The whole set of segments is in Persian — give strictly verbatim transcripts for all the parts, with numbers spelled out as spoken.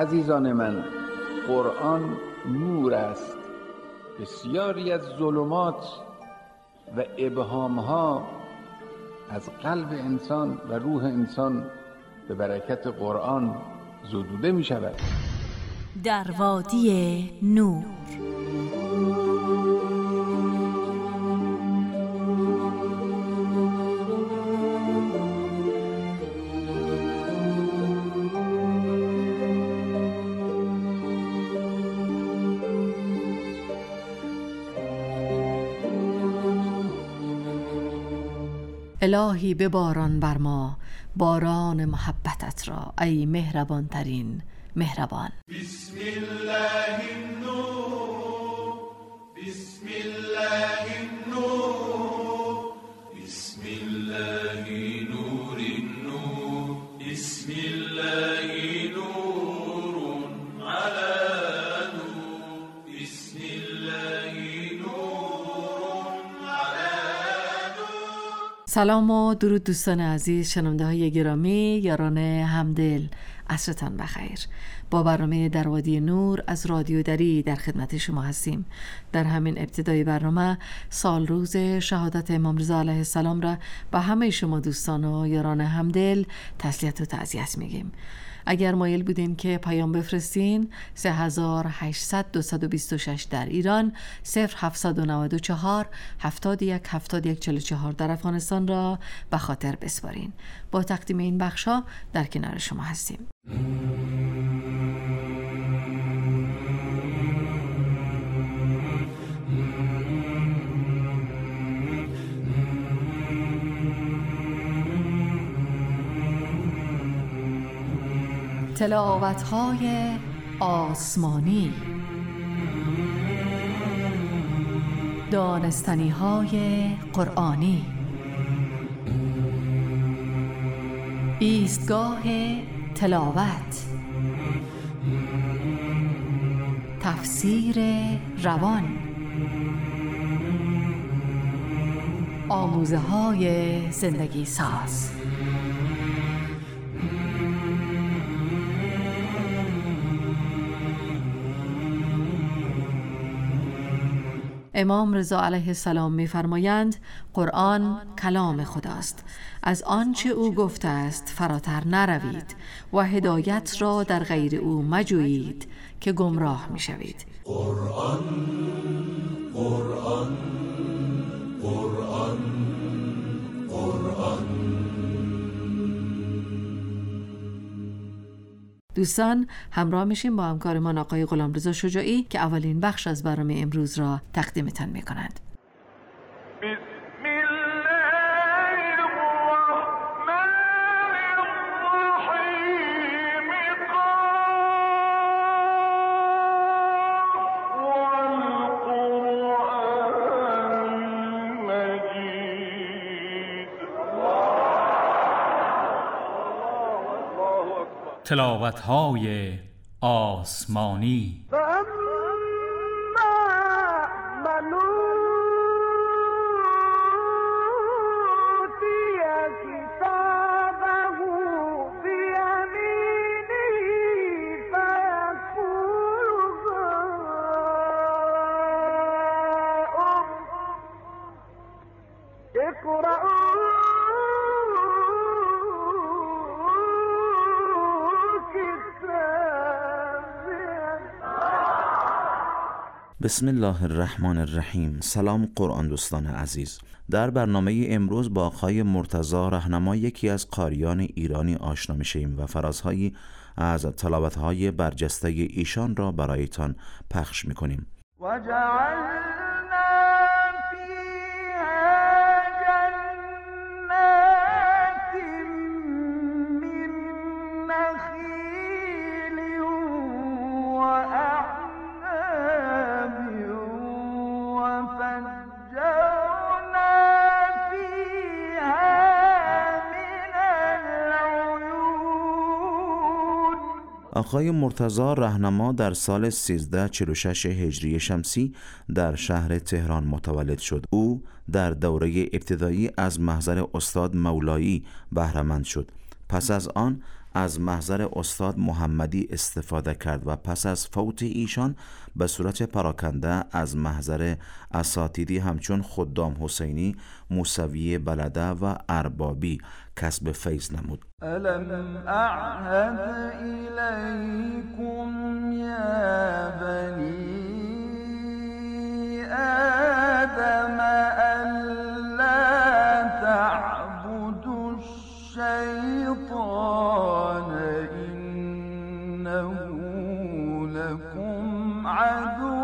عزیزان من، قرآن نور است. بسیاری از ظلمات و ابهامها از قلب انسان و روح انسان به برکت قرآن زدوده می شود. در وادی نور. الهی بباران بر ما باران محبتت را، ای مهربان ترین مهربان. بسم الله النور، بسم الله النور، بسم الله نور النور، بسم الله نور على نور، بسم الله نور على نور. سلام و درود دوستان عزیز، شنونده های گرامی، یاران همدل، عصرتان بخیر. با برنامه در وادی نور از رادیو دری در خدمت شما هستیم. در همین ابتدای برنامه سال روز شهادت امام رضا علیه السلام را به همه شما دوستان و یاران همدل تسلیت و تعزیت میگیم. اگر مایل بودین که پیام بفرستین، سه هزار و هشتصد دویست و بیست و شش در ایران، صفر هفتصد و نود و چهار هفتاد و یک هفتاد و یک چهل و چهار در افغانستان را به خاطر بسپارین. با تقدیم این بخشا در کنار شما هستیم. تلاوت‌های آسمانی، دانستنی‌های قرآنی، ایستگاه تلاوت، تفسیر روان، آموزه‌های زندگی ساز. امام رضا علیه السلام می‌فرمایند قرآن کلام خداست. از آنچه او گفته است فراتر نروید و هدایت را در غیر او مجویید که گمراه می‌شوید. قرآن قرآن قرآن قرآن. دوستان همراه میشیم با همکارمان آقای غلامرضا شجاعی که اولین بخش از برنامه امروز را تقدیمتان میکنند. تلاوت‌های آسمانی. بسم الله الرحمن الرحیم. سلام قرآن دوستان عزیز. در برنامه امروز با آقای مرتضی راهنما، یکی از قاریان ایرانی، آشنا میشیم و فرازهایی از تلاوت‌های برجسته ایشان را برایتان پخش میکنیم. آقای مرتضی راهنما در سال سیزده چهل و شش هجری شمسی در شهر تهران متولد شد. او در دوره ابتدایی از محضر استاد مولایی بهره‌مند شد. پس از آن از محضر استاد محمدی استفاده کرد و پس از فوت ایشان به صورت پراکنده از محضر اساتیدی همچون خدام حسینی، موسوی بلده و اربابی کسب فیض نمود. الم اعهد الیکم یا بنی آدم الا تعبدوا الشیطان انه لکم عدو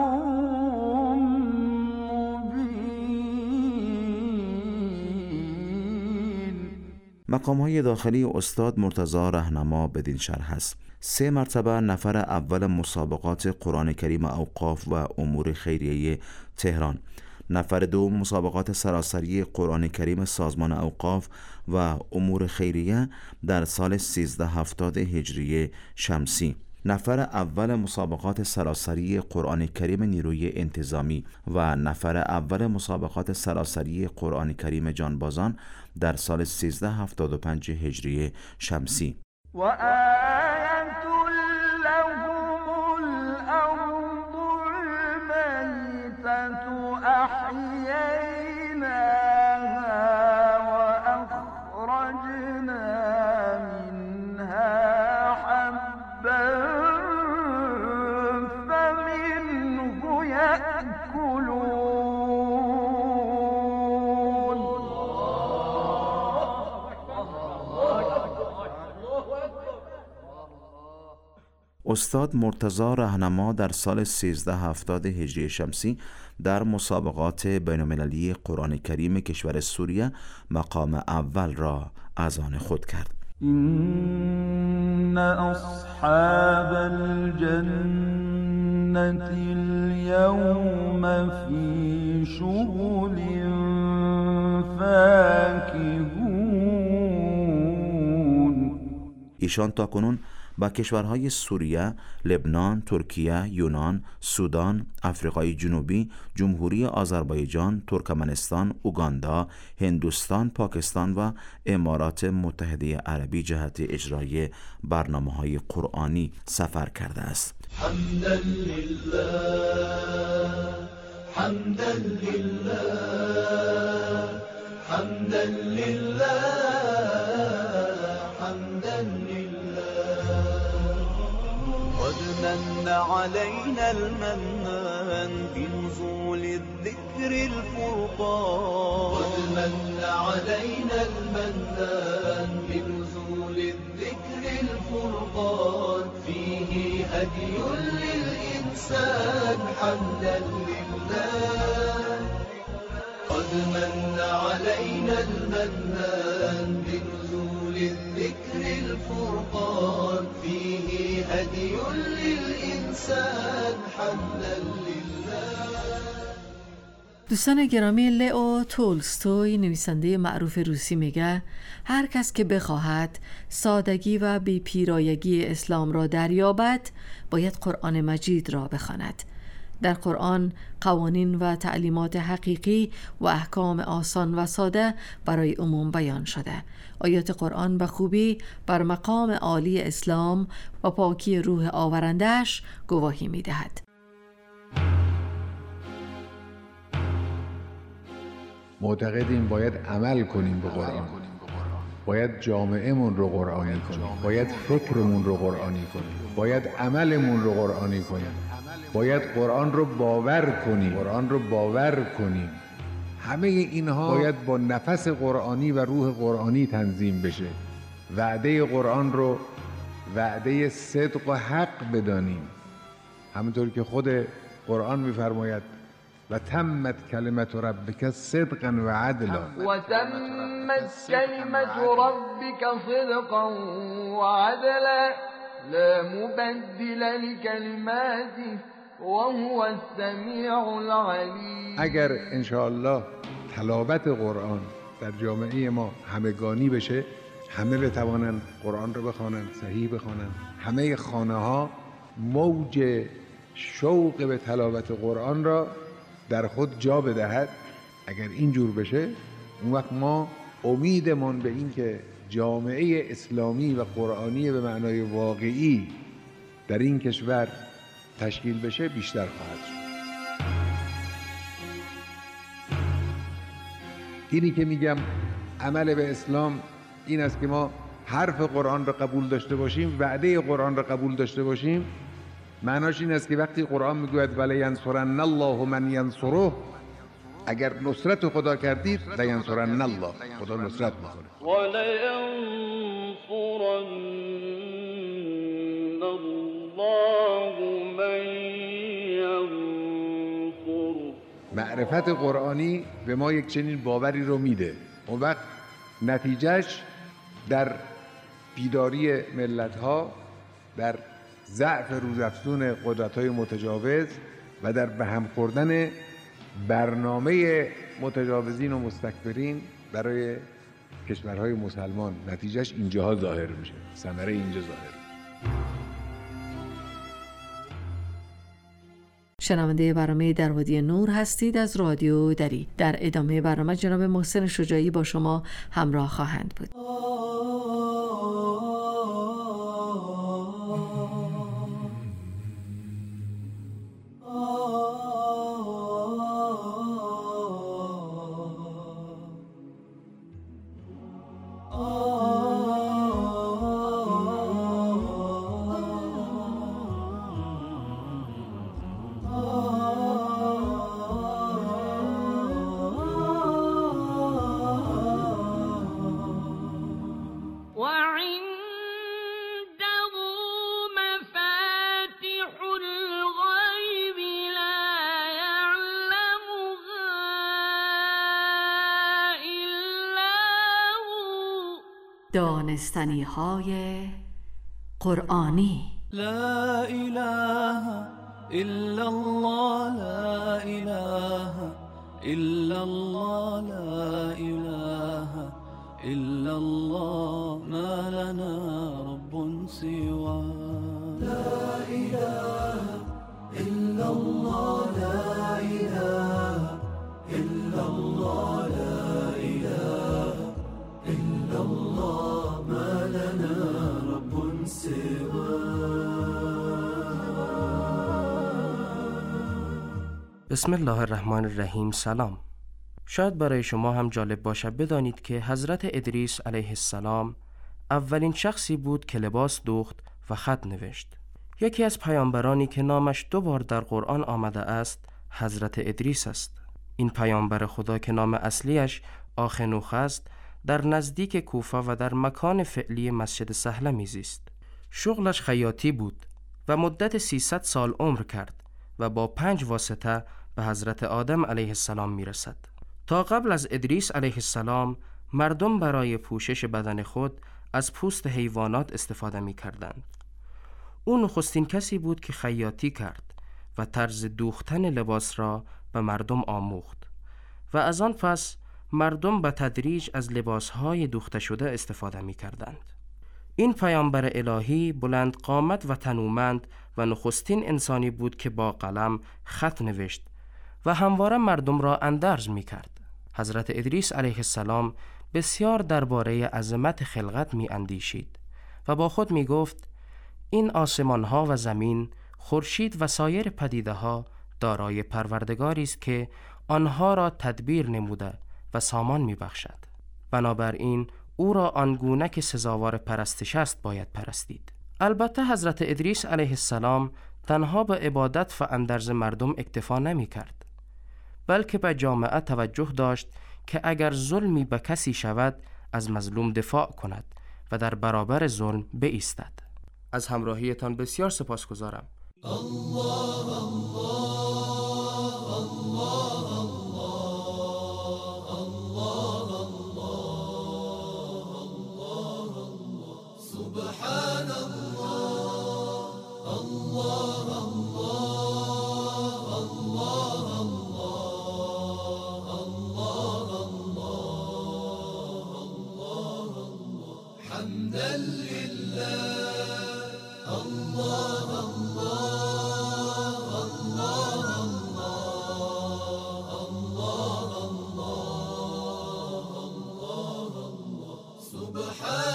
مقام‌های داخلی استاد مرتضی رهنما بدین شرح است: سه مرتبه نفر اول مسابقات قرآن کریم اوقاف و امور خیریه تهران، نفر دوم مسابقات سراسری قرآن کریم سازمان اوقاف و امور خیریه در سال سیزده هفتاد هجری شمسی، نفر اول مسابقات سراسری قرآن کریم نیروی انتظامی و نفر اول مسابقات سراسری قرآن کریم جانبازان در سال سیزده هفتاد و پنج هجری شمسی. و آیت لهم الارض المیتة احییناها و اخرجنا منها حبا فمنه یأکلون. استاد مرتضی رهنما در سال سیزده هفتاد هجری شمسی در مسابقات بین‌المللی قرآن کریم کشور سوریه مقام اول را از آن خود کرد. این اصحاب الجنة اليوم فی شغل فاکهون. ایشان تاکنون با کشورهای سوریه، لبنان، ترکیه، یونان، سودان، آفریقای جنوبی، جمهوری آذربایجان، ترکمنستان، اوگاندا، هندوستان، پاکستان و امارات متحده عربی جهت اجرای برنامه‌های قرآنی سفر کرده است. حمدا لله حمدا لله حمدا لله حمدا لله. قد من علينا المنان بنزول الذكر الفرقان. قد من علينا المنان بنزول الذكر الفرقان. فيه هدي للإنسان حمدا لله. قد من علينا المنان بنزول الذكر الفرقان. فيه هدي للإنسان حمدا لله. دوستان گرامی، لئو تولستوی نویسنده معروف روسی میگه هر کس که بخواهد سادگی و بی‌پیرایگی اسلام را دریابد باید قرآن مجید را بخواند. در قرآن قوانین و تعلیمات حقیقی و احکام آسان و ساده برای عموم بیان شده. آیات قرآن به خوبی بر مقام عالی اسلام و پاکی روح آورنده‌اش گواهی می‌دهد. معتقدیم باید عمل کنیم به قرآن، باید جامعه‌مون رو قرآنی کنیم، باید فکرمون رو قرآنی کنیم، باید عملمون رو قرآنی کنیم، باید قرآن رو باور کنیم، قرآن رو باور کنیم. همه اینها باید با نفس قرآنی و روح قرآنی تنظیم بشه. وعده قرآن رو وعده صدق و حق بدانیم، همونطور که خود قرآن می‌فرماید و تمت کلمت ربک صدقا و عدلا. و تمت کلمت ربک صدقا و عدلا لا مبدل لکلماته وهو السمیع العلیم. اگر انشاءالله تلاوت قرآن در جامعه ما همگانی بشه، همه بتوانند قرآن رو بخوانند، صحیح بخوانند، همه خانه ها موج شوق به تلاوت قرآن را در خود جا بدهد، اگر اینجور بشه اون وقت ما امیدمون به این که جامعه اسلامی و قرآنی به معنای واقعی در این کشور تشکیل بشه بیشتر خواهد شد. اینی که میگم عمل به اسلام این است که ما حرف قرآن را قبول داشته باشیم، وعده قرآن را قبول داشته باشیم. معناش این است که وقتی قرآن میگوید ولینصرن الله من ینصره، اگر نصرت خدا کردید لینصرن الله، خدا نصرت میکنه. ولینصرن الله من ینصره. معرفت قرآنی به ما یک چنین باوری رو میده. اون وقت نتیجهش در بیداری ملت‌ها، در ضعف روزافزون قدرت‌های متجاوز و در به هم خوردن برنامه متجاوزین و مستکبرین برای کشورهای مسلمان، نتیجهش اینجاها ظاهر میشه، ثمره اینجا ظاهر. شنونده برنامه در وادی نور هستید از رادیو دری. در ادامه برنامه جناب محسن شجاعی با شما همراه خواهند بود. دانستنی های قرآنی. لا اله الا الله، لا اله الا الله، لا اله الا الله، ما لنا رب سواه. لا اله الا الله، لا اله الا الله، لا اله الا الله، ما لنا رب سواه. بسم الله الرحمن الرحیم. سلام. شاید برای شما هم جالب باشه بدانید که حضرت ادریس علیه السلام اولین شخصی بود که لباس دوخت و خط نوشت. یکی از پیامبرانی که نامش دو بار در قرآن آمده است حضرت ادریس است. این پیامبر خدا که نام اصلیش آخنوخ است در نزدیک کوفه و در مکان فعلی مسجد سهله میزیست. شغلش خیاطی بود و مدت سیصد سال عمر کرد و با پنج واسطه به حضرت آدم علیه السلام میرسد. تا قبل از ادریس علیه السلام مردم برای پوشش بدن خود از پوست حیوانات استفاده می کردند. او نخستین کسی بود که خیاطی کرد و طرز دوختن لباس را به مردم آموخت و از آن پس مردم به تدریج از لباسهای دوخته شده استفاده می کردند. این پیامبر الهی بلند قامت و تنومند و نخستین انسانی بود که با قلم خط نوشت و همواره مردم را اندرز می کرد. حضرت ادریس علیه السلام بسیار درباره عظمت خلقت می اندیشید و با خود می گفت این آسمان ها و زمین، خورشید و سایر پدیده ها دارای پروردگاری است که آنها را تدبیر نموده و سامان می بخشد. بنابراین او را آنگونه که سزاوار پرستش است باید پرستید. البته حضرت ادریس علیه السلام تنها به عبادت و اندرز مردم اکتفا نمی کرد، بلکه به جامعه توجه داشت که اگر ظلمی به کسی شود از مظلوم دفاع کند و در برابر ظلم بایستد. از همراهیتان بسیار سپاسگزارم. الله الله الله الله الله الله سبحان الله الله الله الله الله حمدا لله الله الله الله الله الله الله سبحان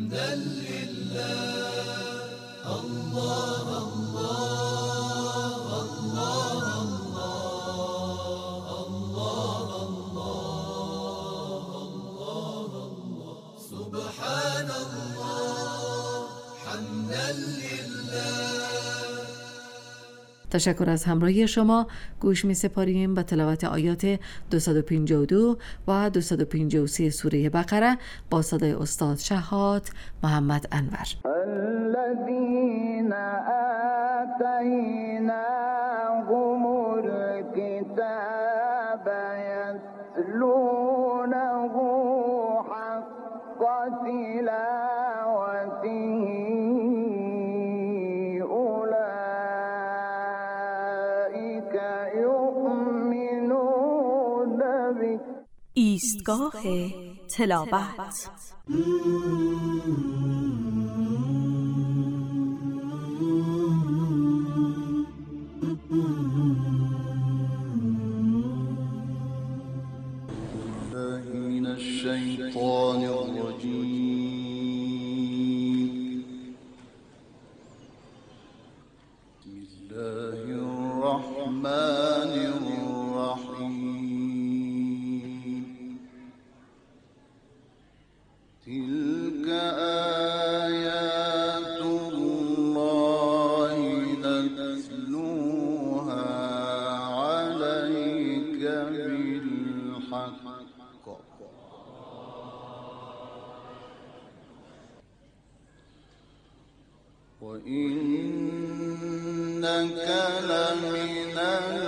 حمدا لله الله الله الله الله الله الله الله سبحان الله حمدا لله. تشکر از همراهی شما. گوش می سپاریم به تلاوت آیات دویست و پنجاه و دو و دویست و پنجاه و سه سوره بقره با صدای استاد شهاد محمد انور. الذين آتيناهم الكتاب يتلونه حق تلاوته ایستگاه تلاوت. من الشیطان الرجیم. بسم الله الرحمن الرحیم. تلك آیات الله نتلوها عليك بالحق وإنك لمن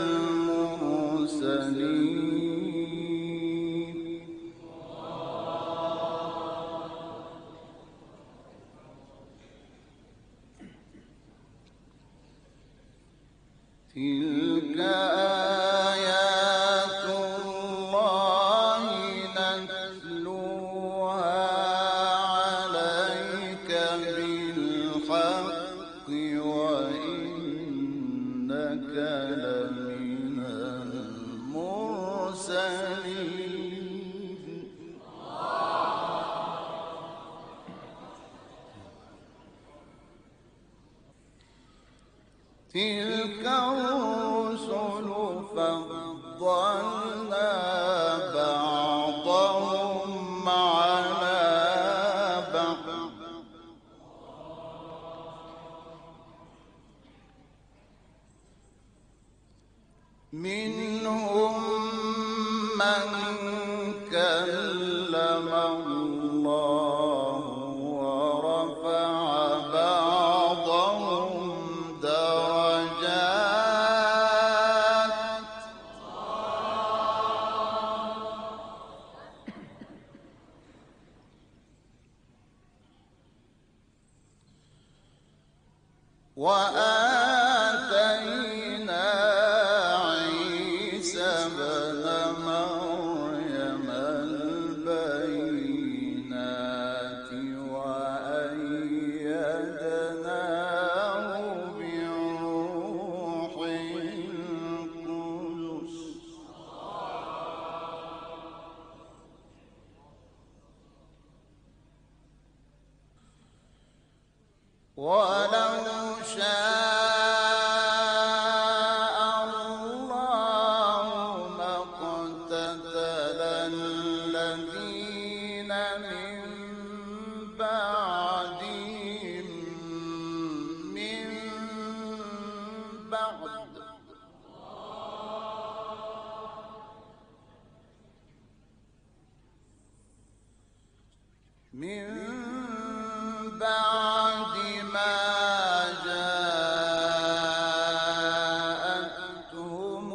المرسلين. تلك آيات الله نتلوها عليك بالحق وإنك لمن المرسلين. تلك الرسل فضلنا بعضهم على بعض منهم من كلم الله ورفع بعضهم درجات وآتينا عيسى ابن مريم البينات وأيدناه بروح القدس ولو شاء الله ما اقتتل الذين من بعدهم من بعد من بعد ما جاءتهم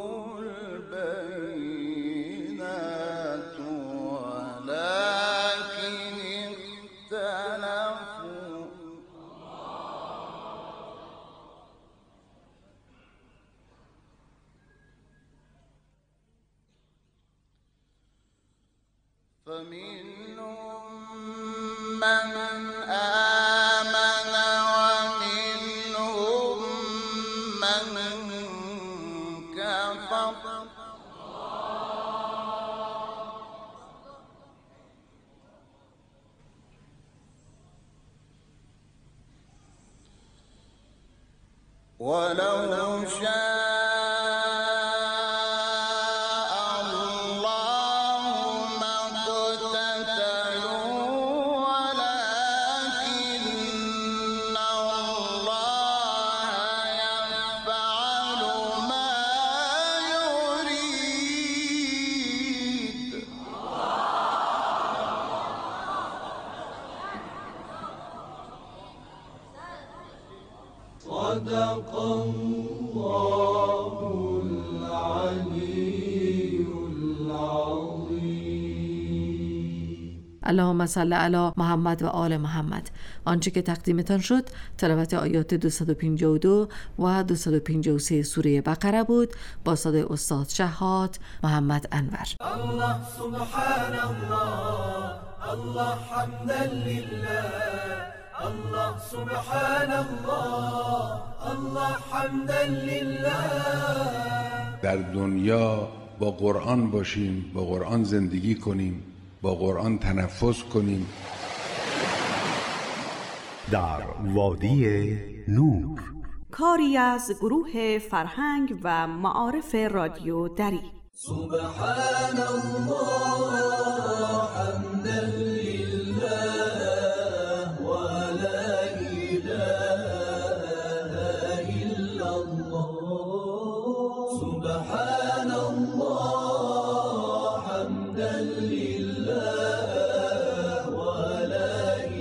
البينات ولكن اختلفوا فمنهم من آمن ومنهم من كفر ولو شاء الله ما اقتتلوا ولكن الله يفعل ما يريد. صدق الله العلي العظيم. اللهم صل علی محمد و آل محمد. آنچه که تقدیمتان شد تلاوت آیات دویست و پنجاه و دو و دویست و پنجاه و سه سوره بقره بود با صدای استاد شهاد محمد انور. الله سبحان الله، الله حمدا لله، الله سبحان الله، الله حمدا لله. در دنیا با قرآن باشیم، با قرآن زندگی کنیم، با قرآن تنفس کنیم. در وادی نور، کاری از گروه فرهنگ و معارف رادیو دری. سبحان الله حمدا لله و لا اله الا الله. سبحان الله حمدا لله و لا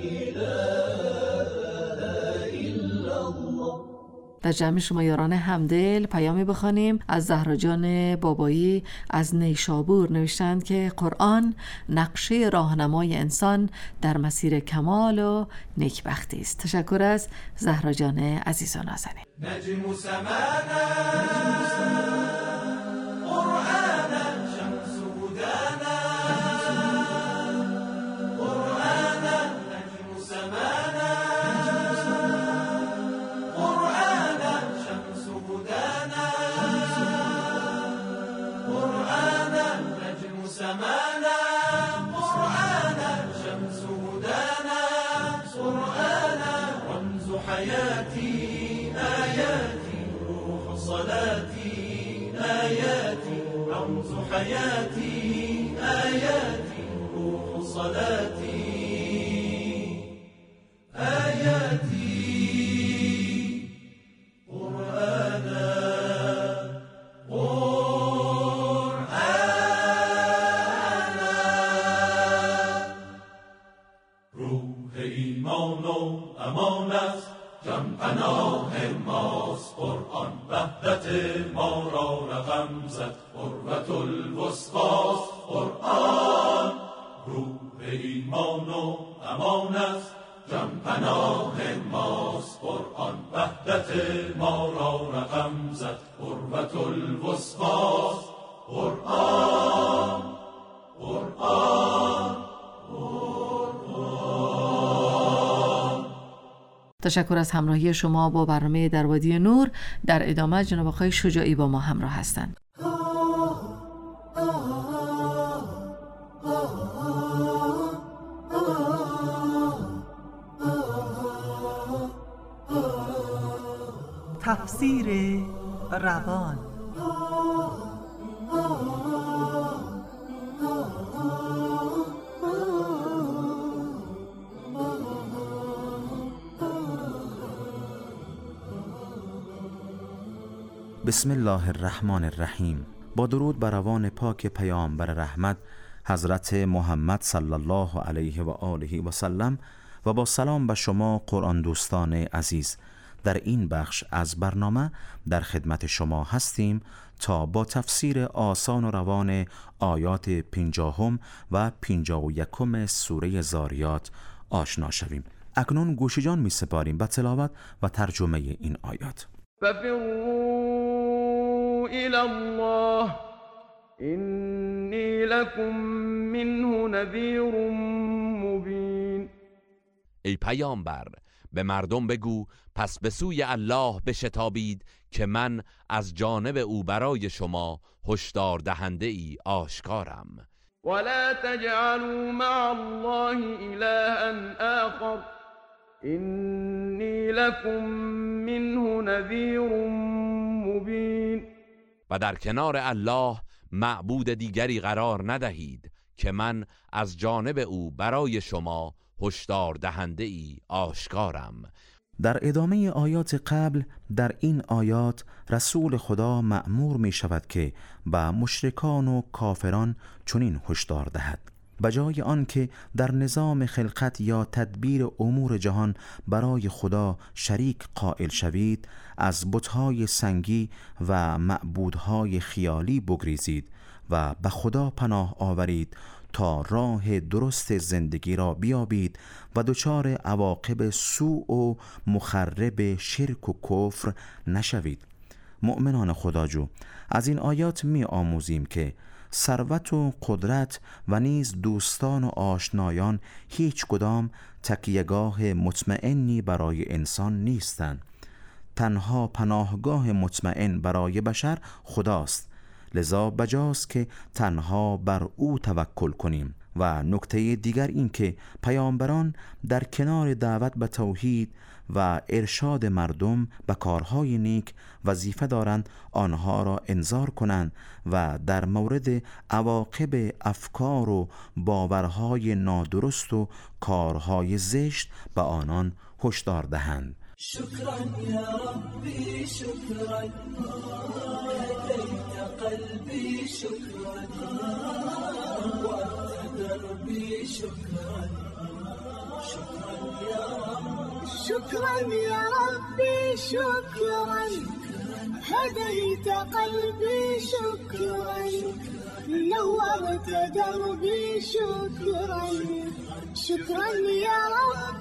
اله الا الله. در جمع شما یاران همدل پیامی بخوانیم از زهرا جان بابایی از نیشابور. نوشتند که قرآن نقشه راهنمای انسان در مسیر کمال و نیکبختی است. تشکر از زهرا جان عزیز و نازنین. نجم سمانا قرآنا شمس هدانا قرآنا نجم سمانا قرآنا شمس هدانا قرآنا نجم سمانا قرآنا شمس هدانا قرآنا رمز حياتي آياتي روح صلاتي آياتي رمز حياتي آياتي روح صلاتي آياتي قرآنا قرآنا روح ایمان و امان است جان پناه ماست قرآن وحدت ما را رقم زد قربت الوسطاست قرآن روح ایمان و امان است جان پناه ماست قرآن وحدت ما را رقم زد قربت الوسطاست قرآن قرآن تشکر از همراهی شما با برنامه در وادی نور. در ادامه جناب آقای شجاعی با ما همراه هستند. تفسیر روان. بسم الله الرحمن الرحیم. با درود بر روان پاک پیامبر رحمت حضرت محمد صلی الله علیه و آله و سلم و با سلام به شما قرآن دوستان عزیز، در این بخش از برنامه در خدمت شما هستیم تا با تفسیر آسان و روان آیات پنجاهم و پنجاه و یکم سوره زاریات آشنا شویم. اکنون گوش جان می سپاریم به تلاوت و ترجمه این آیات. ففروا إلى الله إني لكم منه نذير مبين. ای پیامبر، به مردم بگو پس به سوی الله بشتابید که من از جانب او برای شما هشدار دهنده ای آشکارم. ولا تجعلوا مع الله إلها آخر اینی لکم منه نذیر مبین. و در کنار الله معبود دیگری قرار ندهید که من از جانب او برای شما هشدار دهنده ای آشکارم. در ادامه آیات قبل در این آیات رسول خدا مأمور می شود که به مشرکان و کافران چنین هشدار دهد: بجای آن که در نظام خلقت یا تدبیر امور جهان برای خدا شریک قائل شوید، از بت‌های سنگی و معبودهای خیالی بگریزید و به خدا پناه آورید تا راه درست زندگی را بیابید و دچار عواقب سوء و مخرب شرک و کفر نشوید. مؤمنان خداجو، از این آیات می آموزیم که ثروت و قدرت و نیز دوستان و آشنایان هیچ کدام تکیهگاه مطمئنی برای انسان نیستند. تنها پناهگاه مطمئن برای بشر خداست، لذا بجاست که تنها بر او توکل کنیم. و نکته دیگر این که پیامبران در کنار دعوت به توحید و ارشاد مردم به کارهای نیک وظیفه دارند آنها را انذار کنند و در مورد عواقب افکار و باورهای نادرست و کارهای زشت به آنان هشدار دهند. شكرا يا ربي شكرا هديت قلبي شكرا وأنت دربي شكرا شكرا يا رب شكرا يا ربي شكرا هديت قلبي شكرا نورت دربي شكرا شكرا يا رب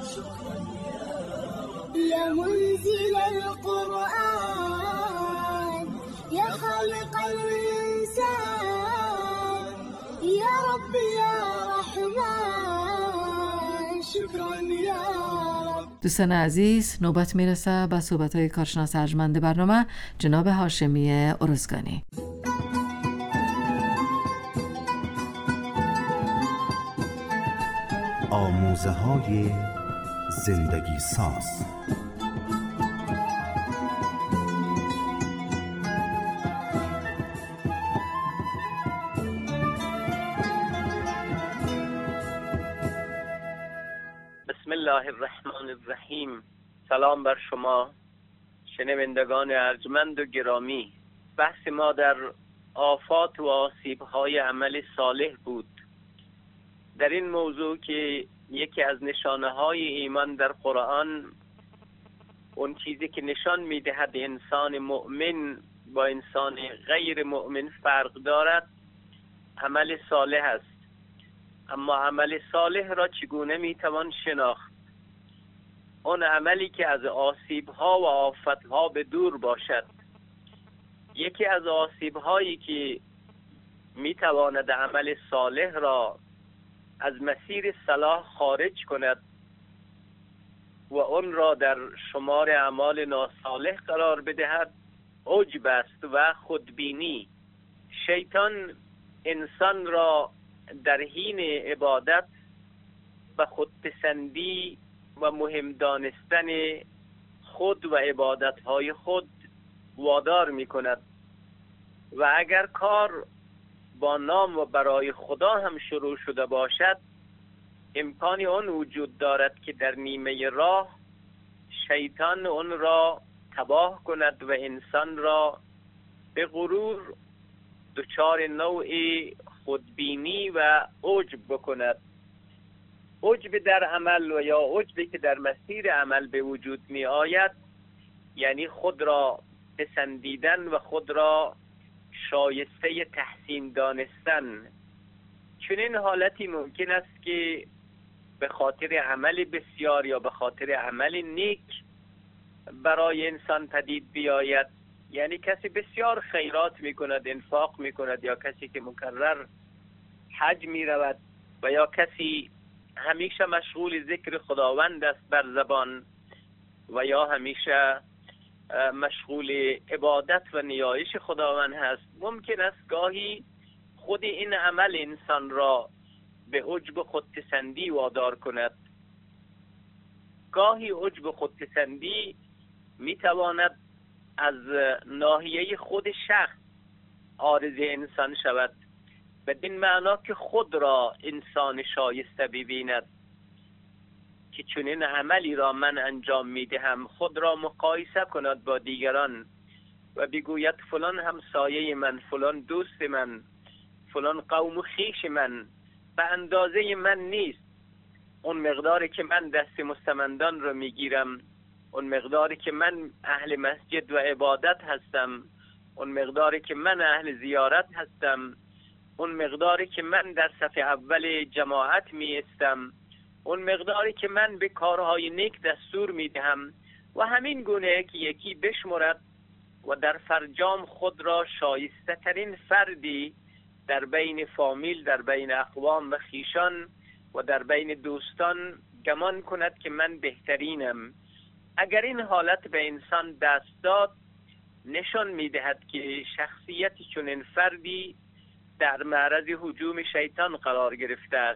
يا منزل القرآن يا خالق الإنسان يا رب يا رحمن شكرا يا رب. دوستان عزیز، نوبت میرسه به صحبت‌های کارشناس ارجمند برنامه جناب هاشمی ارزگانی. آموزه های زندگی ساز. بسم الله الرحمن الرحیم. سلام بر شما شنوندگان ارجمند و گرامی. بحث ما در آفات و آسیب‌های عمل صالح بود. در این موضوع که یکی از نشانه های ایمان در قرآن، اون چیزی که نشان میدهد انسان مؤمن با انسان غیر مؤمن فرق دارد، عمل صالح است. اما عمل صالح را چگونه میتوان شناخت؟ اون عملی که از آسیب ها و آفت ها به دور باشد. یکی از آسیب هایی که میتواند عمل صالح را از مسیر صلاح خارج کند و اون را در شمار اعمال ناصالح قرار بدهد، عجب است و خودبینی. شیطان انسان را در حین عبادت و خودپسندی و مهم دانستن خود و عبادتهای خود وادار می کند و اگر کار با نام و برای خدا هم شروع شده باشد، امکانی آن وجود دارد که در نیمه راه شیطان آن را تباه کند و انسان را به غرور دچار نوع خودبینی و عجب بکند. عجب در عمل و یا عجبی که در مسیر عمل به وجود می آید، یعنی خود را پسندیدن و خود را شایسته تحسین دانستن. چنین حالتی ممکن است که به خاطر عمل بسیار یا به خاطر عمل نیک برای انسان پدید بیاید. یعنی کسی بسیار خیرات می کند، انفاق می کند، یا کسی که مکرر حج می رود، و یا کسی همیشه مشغول ذکر خداوند است بر زبان، و یا همیشه مشغول عبادت و نیایش خداوند هست. ممکن است گاهی خود این عمل انسان را به عجب و خودپسندی وادار کند. گاهی عجب و خودپسندی میتواند از ناحیه خود شخص عارض انسان شود، بدین معنا که خود را انسان شایسته ببیند که چنین عملی را من انجام میدهم، خود را مقایسه کند با دیگران و بگوید فلان همسایه من، فلان دوست من، فلان قوم و خویش من به اندازه من نیست. اون مقداری که من دست مستمندان رو میگیرم، اون مقداری که من اهل مسجد و عبادت هستم، اون مقداری که من اهل زیارت هستم، اون مقداری که من در صف اول جماعت می استم، اون مقداری که من به کارهای نیک دستور می دهم و همین گونه که یکی بشمرد و در فرجام خود را شایسته ترین فردی در بین فامیل، در بین اقوام و خیشان و در بین دوستان گمان کند که من بهترینم. اگر این حالت به انسان دست داد، نشان می دهد که شخصیت چنین فردی در معرض هجوم شیطان قرار گرفته است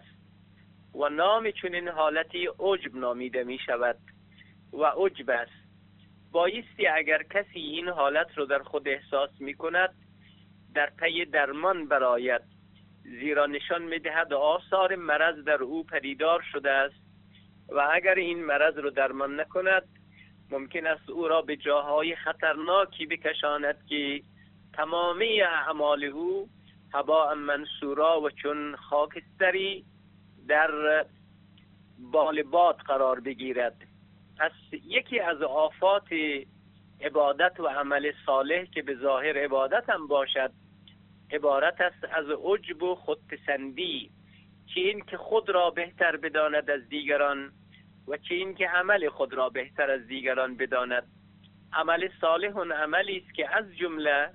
و نام چنین حالتی عجب نامیده می شود و عجب است. بایستی اگر کسی این حالت رو در خود احساس می کند در پی درمان برآید، زیرا نشان می دهد آثار مرض در او پدیدار شده است و اگر این مرض رو درمان نکند ممکن است او را به جاهای خطرناکی بکشاند که تمامی اعمال او هباء منثورا و چون خاکستری در بال باد قرار بگیرد. پس یکی از آفات عبادت و عمل صالح که به ظاهر عبادت هم باشد عبارت است از عجب و خودپسندی، چه این که خود را بهتر بداند از دیگران و چه این که عمل خود را بهتر از دیگران بداند. عمل صالح اون عملی است که از جمله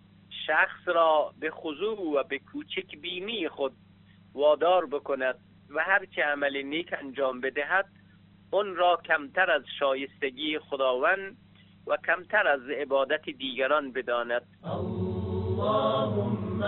شخص را به خضوع و به کوچک بینی خود وادار بکند و هر چه عمل نیک انجام بدهد اون را کمتر از شایستگی خداوند و کمتر از عبادت دیگران بداند. اللهم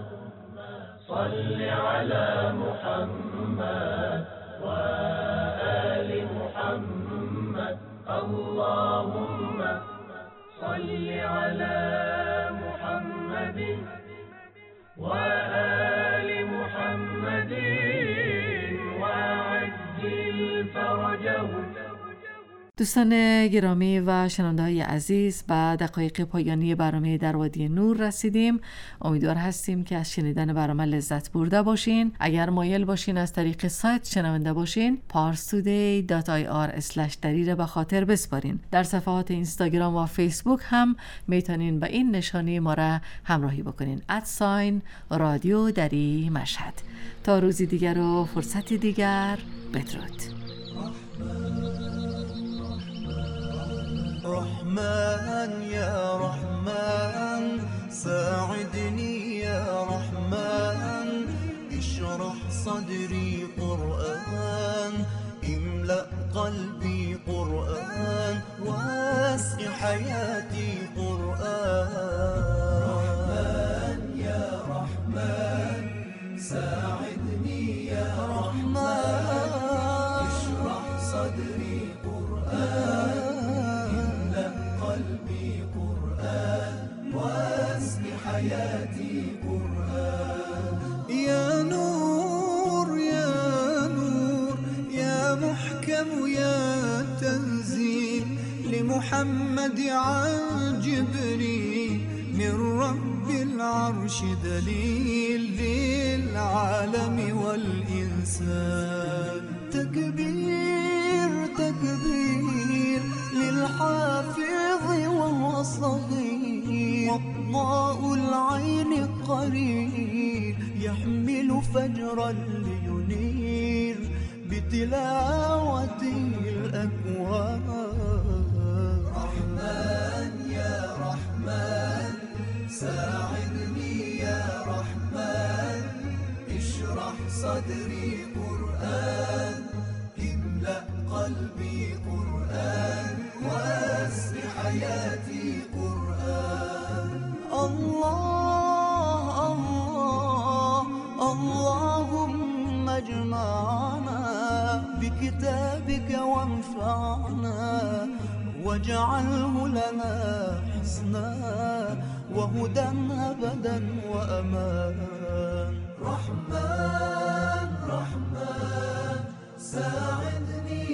صل علی محمد و آل محمد. اللهم صل علی محمد و آل محمد و عجل فرجهم. دوستان گرامی و شنونده‌های عزیز، به دقایق پایانی برنامه در وادی نور رسیدیم. امیدوار هستیم که از شنیدن برنامه لذت برده باشین. اگر مایل باشین از طریق سایت شنونده باشین، پارستودی دات آی آر اسلش دری را به خاطر بسپارین. در صفحات اینستاگرام و فیسبوک هم میتونین به این نشانی ما را همراهی بکنین، ادساین رادیو دری مشهد. تا روزی دیگر و فرصتی دیگر، بدرود. رحمن يا رحمن ساعدني يا رحمن اشرح صدري قرآن املأ قلبي قرآن واسع حياتي قرآن. رحمن يا رحمن ساعدني يا رحمن اشرح صدري قرآن حياتي قرآن. يا نور يا نور يا محكم يا تنزيل لمحمد عن جبريل من رب العرش دليل للعالم والإنسان. تكبير تكبير للحافظ وهو صغير وضاء العين قرير يحمل فجرا لينير بتلاوته الأكوان. رحمن يا رحمن ساعدني يا رحمن اشرح صدري قرآن املأ قلبي قرآن واسع حياتي قرآن. الله الله اللهم اجمعنا بكتاب بك وانفعنا واجعله لنا حسنا وهدى أبدا وأمان. رحمن رحمن ساعدني